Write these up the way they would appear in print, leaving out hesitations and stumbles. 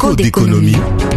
Écho d'économie.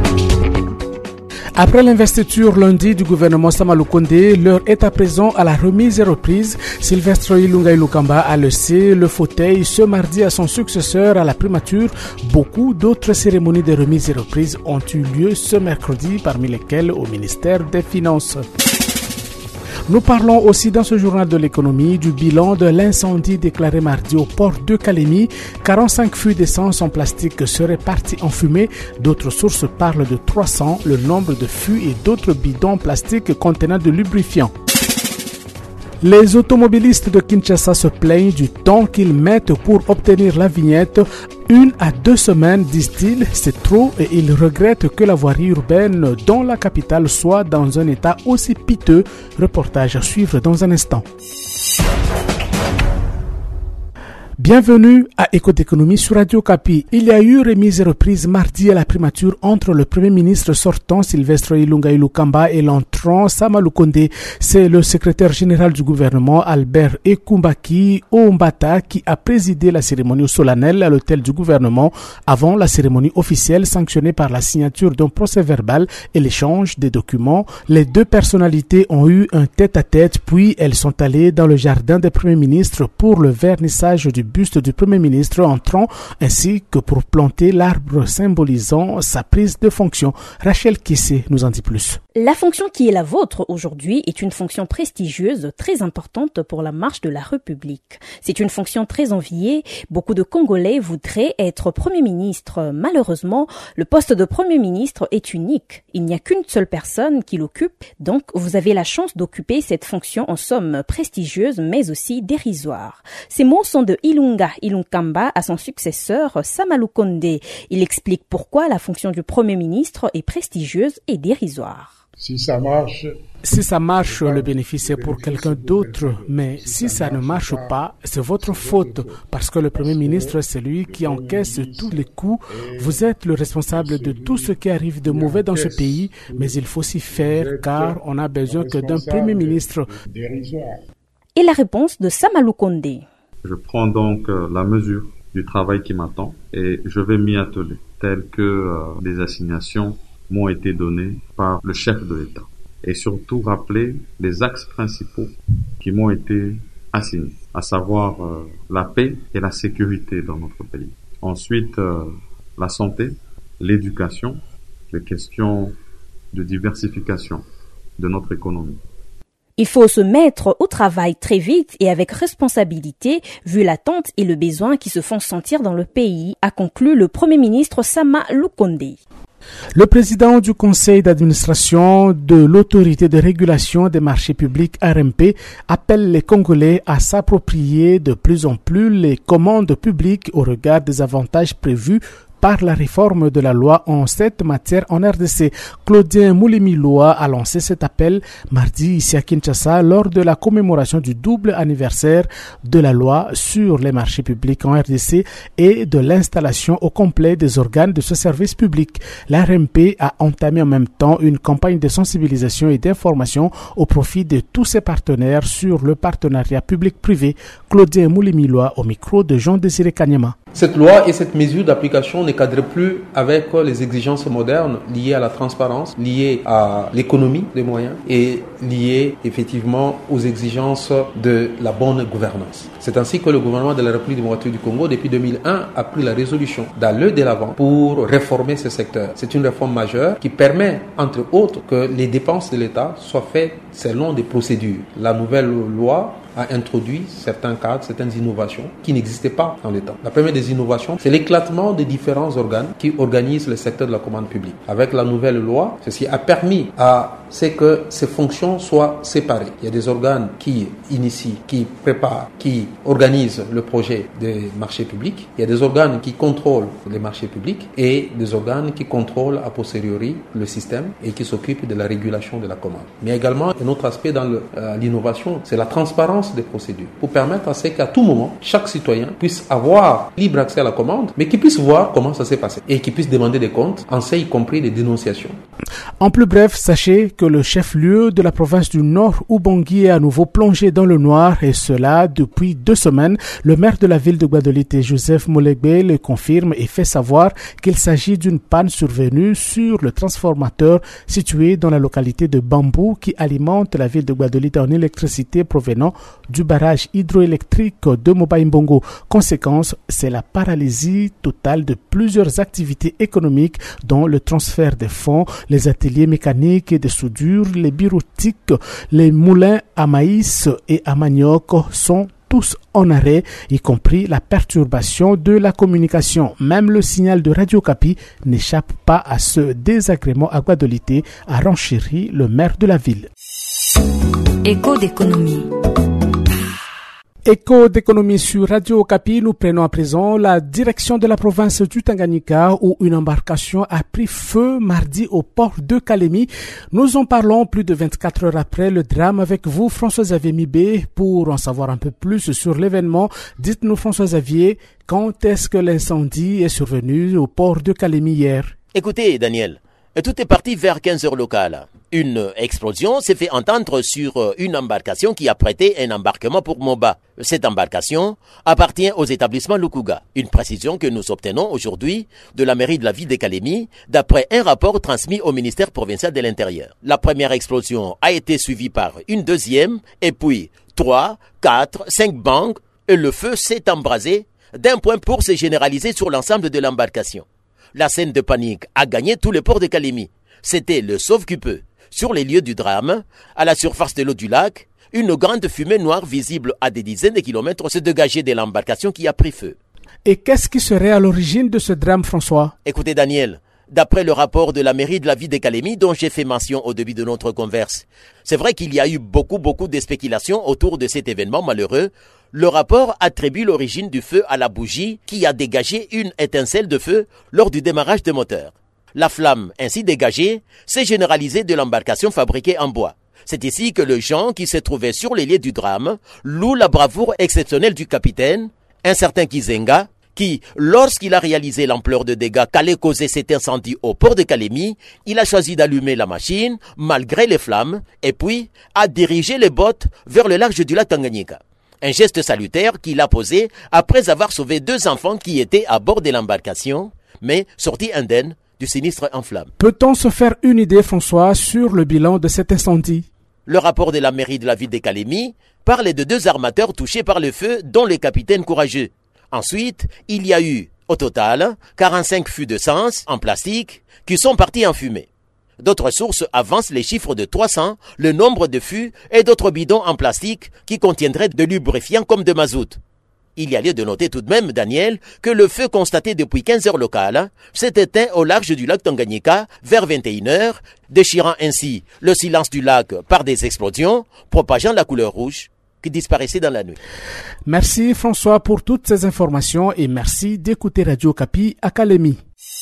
Après l'investiture lundi du gouvernement Sama Lukonde, l'heure est à présent à la remise et reprise. Sylvestre Ilunga Ilukamba a laissé le fauteuil ce mardi à son successeur à la primature. Beaucoup d'autres cérémonies de remise et reprise ont eu lieu ce mercredi, parmi lesquelles au ministère des Finances. Nous parlons aussi dans ce journal de l'économie du bilan de l'incendie déclaré mardi au port de Calémie. 45 fûts d'essence en plastique seraient partis en fumée. D'autres sources parlent de 300, le nombre de fûts et d'autres bidons plastiques contenant de lubrifiant. Les automobilistes de Kinshasa se plaignent du temps qu'ils mettent pour obtenir la vignette. 1 à 2 semaines, disent-ils, c'est trop et ils regrettent que la voirie urbaine dans la capitale soit dans un état aussi piteux. Reportage à suivre dans un instant. Bienvenue à Écho d'économie sur Radio Kapi. Il y a eu remise et reprise mardi à la primature entre le Premier ministre sortant Sylvestre Ilunga Ilukamba et l'entrant Sama Lukonde. C'est le secrétaire général du gouvernement Albert Ekumbaki Oumbata qui a présidé la cérémonie solennelle à l'hôtel du gouvernement avant la cérémonie officielle sanctionnée par la signature d'un procès-verbal et l'échange des documents. Les deux personnalités ont eu un tête-à-tête puis elles sont allées dans le jardin des premiers ministres pour le vernissage du buste du Premier ministre entrant ainsi que pour planter l'arbre symbolisant sa prise de fonction. Rachel Kissé nous en dit plus. La fonction qui est la vôtre aujourd'hui est une fonction prestigieuse, très importante pour la marche de la République. C'est une fonction très enviée. Beaucoup de Congolais voudraient être Premier ministre. Malheureusement, le poste de Premier ministre est unique. Il n'y a qu'une seule personne qui l'occupe. Donc, vous avez la chance d'occuper cette fonction en somme prestigieuse, mais aussi dérisoire. Ces mots sont de Ilunga Ilunkamba à son successeur Sama Lukonde. Il explique pourquoi la fonction du Premier ministre est prestigieuse et dérisoire. Si ça marche, le bénéfice est pour quelqu'un d'autre. Mais si ça ne marche pas, c'est votre faute. Parce que le Premier ministre, c'est lui qui encaisse tous les coups. Vous êtes le responsable de tout ce qui arrive de mauvais dans ce pays. Mais il faut s'y faire car on a besoin que d'un Premier ministre. Et la réponse de Sama Lukonde. Je prends donc la mesure du travail qui m'attend et je vais m'y atteler, tel que des assignations m'ont été données par le chef de l'État. Et surtout rappeler les axes principaux qui m'ont été assignés, à savoir la paix et la sécurité dans notre pays. Ensuite, la santé, l'éducation, les questions de diversification de notre économie. Il faut se mettre au travail très vite et avec responsabilité, vu l'attente et le besoin qui se font sentir dans le pays, a conclu le Premier ministre Sama Lukonde. Le président du conseil d'administration de l'autorité de régulation des marchés publics RMP appelle les Congolais à s'approprier de plus en plus les commandes publiques au regard des avantages prévus par la réforme de la loi en cette matière en RDC. Claudien Moulimiloa a lancé cet appel mardi ici à Kinshasa lors de la commémoration du double anniversaire de la loi sur les marchés publics en RDC et de l'installation au complet des organes de ce service public. La RMP a entamé en même temps une campagne de sensibilisation et d'information au profit de tous ses partenaires sur le partenariat public-privé. Claudien Moulimiloa au micro de Jean-Désiré Kanyama. Cette loi et cette mesure d'application ne cadrent plus avec les exigences modernes liées à la transparence, liées à l'économie des moyens et liées effectivement aux exigences de la bonne gouvernance. C'est ainsi que le gouvernement de la République démocratique du Congo, depuis 2001, a pris la résolution d'aller de l'avant pour réformer ce secteur. C'est une réforme majeure qui permet, entre autres, que les dépenses de l'État soient faites selon des procédures. La nouvelle loi a introduit certains cadres, certaines innovations qui n'existaient pas dans le temps. La première des innovations, c'est l'éclatement des différents organes qui organisent le secteur de la commande publique. Avec la nouvelle loi, ceci a permis à ce que ces fonctions soient séparées. Il y a des organes qui initient, qui préparent, qui organisent le projet des marchés publics. Il y a des organes qui contrôlent les marchés publics et des organes qui contrôlent a posteriori le système et qui s'occupent de la régulation de la commande. Mais également, un autre aspect dans l'innovation, c'est la transparence des procédures pour permettre à ce qu'à tout moment, chaque citoyen puisse avoir libre accès à la commande, mais qu'il puisse voir comment ça s'est passé et qu'il puisse demander des comptes, en ce y compris des dénonciations. En plus bref, sachez que le chef-lieu de la province du Nord, Ubangui, est à nouveau plongé dans le noir, et cela depuis 2 semaines. Le maire de la ville de Guadeloupe, Joseph Molegbe, le confirme et fait savoir qu'il s'agit d'une panne survenue sur le transformateur situé dans la localité de Bambou qui alimente la ville de Guadeloupe en électricité provenant du barrage hydroélectrique de Moba-Mbongo. Conséquence, c'est la paralysie totale de plusieurs activités économiques dont le transfert des fonds, les ateliers mécaniques et de soudure, les bureautiques, les moulins à maïs et à manioc sont tous en arrêt, y compris la perturbation de la communication. Même le signal de Radio Okapi n'échappe pas à ce désagrément à Guadeloupe, a renchéri le maire de la ville. Écho d'économie. Écho d'économie sur Radio Okapi, nous prenons à présent la direction de la province du Tanganyika où une embarcation a pris feu mardi au port de Kalemi. Nous en parlons plus de 24 heures après le drame avec vous, François-Xavier Mibé. Pour en savoir un peu plus sur l'événement, dites-nous François-Xavier, quand est-ce que l'incendie est survenu au port de Kalemi hier? Écoutez Daniel, tout est parti vers 15h locales. Une explosion s'est fait entendre sur une embarcation qui apprêtait un embarquement pour Moba. Cette embarcation appartient aux établissements Lukuga. Une précision que nous obtenons aujourd'hui de la mairie de la ville de Kalemi d'après un rapport transmis au ministère provincial de l'Intérieur. La première explosion a été suivie par une deuxième et puis 3, 4, 5 bangs et le feu s'est embrasé d'un point pour se généraliser sur l'ensemble de l'embarcation. La scène de panique a gagné tout le port de Kalemi. C'était le sauve-qui-peut. Sur les lieux du drame, à la surface de l'eau du lac, une grande fumée noire visible à des dizaines de kilomètres se dégageait de l'embarcation qui a pris feu. Et qu'est-ce qui serait à l'origine de ce drame, François? Écoutez Daniel, d'après le rapport de la mairie de la ville de Kalemi dont j'ai fait mention au début de notre converse, c'est vrai qu'il y a eu beaucoup de spéculations autour de cet événement malheureux. Le rapport attribue l'origine du feu à la bougie qui a dégagé une étincelle de feu lors du démarrage des moteurs. La flamme ainsi dégagée s'est généralisée de l'embarcation fabriquée en bois. C'est ici que le gens qui se trouvaient sur les lieux du drame louent la bravoure exceptionnelle du capitaine, un certain Kizenga, qui, lorsqu'il a réalisé l'ampleur de dégâts qu'allait causer cet incendie au port de Kalemi, il a choisi d'allumer la machine malgré les flammes et puis a dirigé les bottes vers le large du lac Tanganyika. Un geste salutaire qu'il a posé après avoir sauvé 2 enfants qui étaient à bord de l'embarcation, mais sortis indemnes du sinistre en flammes. Peut-on se faire une idée, François, sur le bilan de cet incendie? Le rapport de la mairie de la ville de Kalemi parle de 2 armateurs touchés par le feu, dont le capitaine courageux. Ensuite, il y a eu, au total, 45 fûts de sens en plastique qui sont partis en fumée. D'autres sources avancent les chiffres de 300, le nombre de fûts et d'autres bidons en plastique qui contiendraient de lubrifiants comme de mazout. Il y a lieu de noter tout de même, Daniel, que le feu constaté depuis 15 heures locales s'est éteint au large du lac Tanganyika vers 21h, déchirant ainsi le silence du lac par des explosions, propageant la couleur rouge qui disparaissait dans la nuit. Merci François pour toutes ces informations et merci d'écouter Radio Okapi à Kalemi.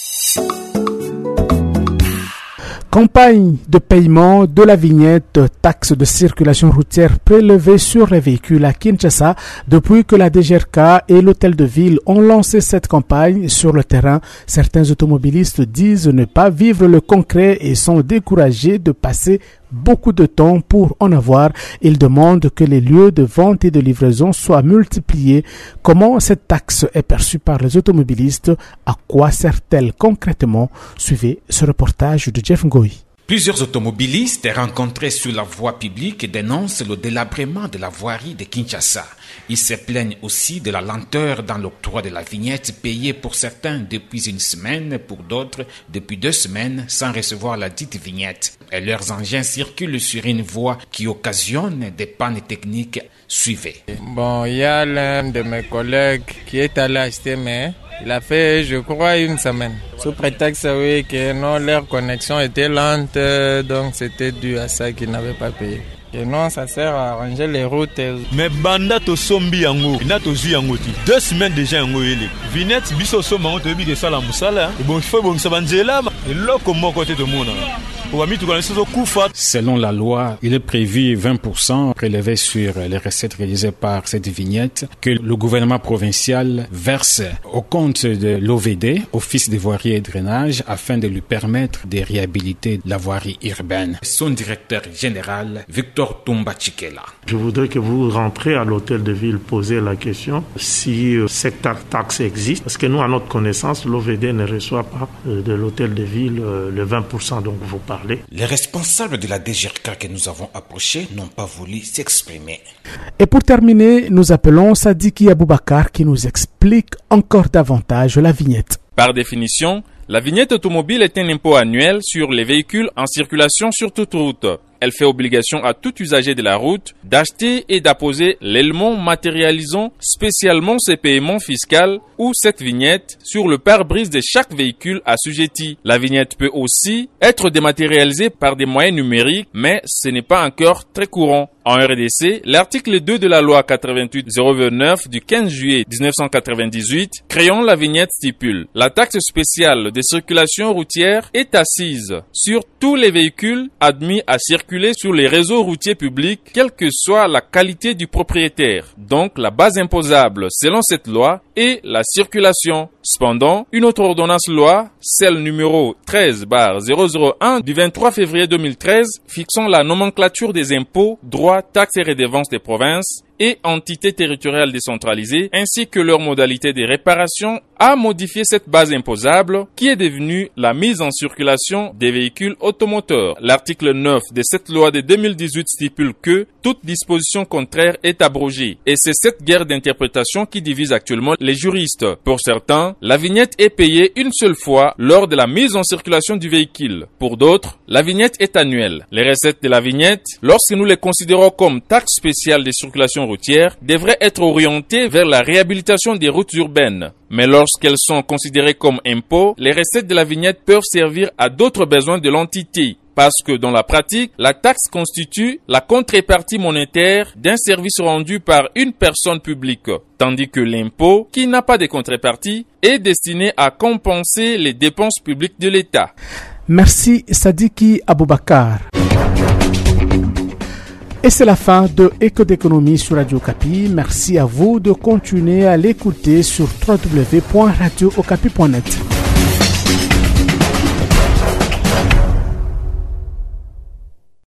Campagne de paiement de la vignette taxe de circulation routière prélevée sur les véhicules à Kinshasa depuis que la DGRK et l'hôtel de ville ont lancé cette campagne sur le terrain. Certains automobilistes disent ne pas vivre le concret et sont découragés de passer beaucoup de temps pour en avoir. Ils demandent que les lieux de vente et de livraison soient multipliés. Comment cette taxe est perçue par les automobilistes? À quoi sert-elle concrètement? Suivez ce reportage de Jeff Ngoy. Plusieurs automobilistes rencontrés sur la voie publique dénoncent le délabrement de la voirie de Kinshasa. Ils se plaignent aussi de la lenteur dans l'octroi de la vignette payée pour certains depuis une semaine, pour d'autres depuis 2 semaines sans recevoir la dite vignette. Et leurs engins circulent sur une voie qui occasionne des pannes techniques. Suivez. Bon, il y a l'un de mes collègues qui est allé acheter, mais il a fait, je crois, 1 semaine. Sous prétexte, oui, que non, leur connexion était lente, donc c'était dû à ça qu'ils n'avaient pas payé. Et non, ça sert à arranger les routes. Mais banda to sombi yango, na to zu yango ti. 2 semaines déjà yango ele. Vinette biso somba on te bi que ça la musala. Et bon faut bon ça banzela, et loko moko te to mona. Selon la loi, il est prévu 20% prélevé sur les recettes réalisées par cette vignette que le gouvernement provincial verse au compte de l'OVD, Office des voiries et drainage, afin de lui permettre de réhabiliter la voirie urbaine. Son directeur général, Victor Tumba Chikela. Je voudrais que vous rentrez à l'hôtel de ville, posez la question si cette taxe existe, parce que nous, à notre connaissance, l'OVD ne reçoit pas de l'hôtel de ville le 20% dont vous parlez. Les responsables de la DGRK que nous avons approchés n'ont pas voulu s'exprimer. Et pour terminer, nous appelons Sadiki Aboubakar qui nous explique encore davantage la vignette. Par définition, la vignette automobile est un impôt annuel sur les véhicules en circulation sur toute route. Elle fait obligation à tout usager de la route d'acheter et d'apposer l'élément matérialisant spécialement ces paiements fiscaux ou cette vignette sur le pare-brise de chaque véhicule assujetti. La vignette peut aussi être dématérialisée par des moyens numériques, mais ce n'est pas encore très courant. En RDC, l'article 2 de la loi 88-029 du 15 juillet 1998 créant la vignette stipule: la taxe spéciale de circulation routière est assise sur tous les véhicules admis à circuler sur les réseaux routiers publics, quelle que soit la qualité du propriétaire. Donc, la base imposable selon cette loi est la circulation. Cependant, une autre ordonnance loi, celle numéro 13/001 du 23 février 2013, fixant la nomenclature des impôts, droits, taxes et redevances des provinces et entités territoriales décentralisées, ainsi que leurs modalités de réparation, a modifié cette base imposable qui est devenue la mise en circulation des véhicules automoteurs. L'article 9 de cette loi de 2018 stipule que toute disposition contraire est abrogée. Et c'est cette guerre d'interprétation qui divise actuellement les juristes. Pour certains, la vignette est payée une seule fois lors de la mise en circulation du véhicule. Pour d'autres, la vignette est annuelle. Les recettes de la vignette, lorsque nous les considérons comme taxe spéciale de circulation routière, devraient être orientées vers la réhabilitation des routes urbaines. Mais lorsqu'elles sont considérées comme impôts, les recettes de la vignette peuvent servir à d'autres besoins de l'entité. Parce que dans la pratique, la taxe constitue la contrepartie monétaire d'un service rendu par une personne publique, tandis que l'impôt, qui n'a pas de contrepartie, est destiné à compenser les dépenses publiques de l'État. Merci Sadiki Aboubakar. Et c'est la fin de Écho d'économie sur Radio Okapi. Merci à vous de continuer à l'écouter sur www.radiookapi.net.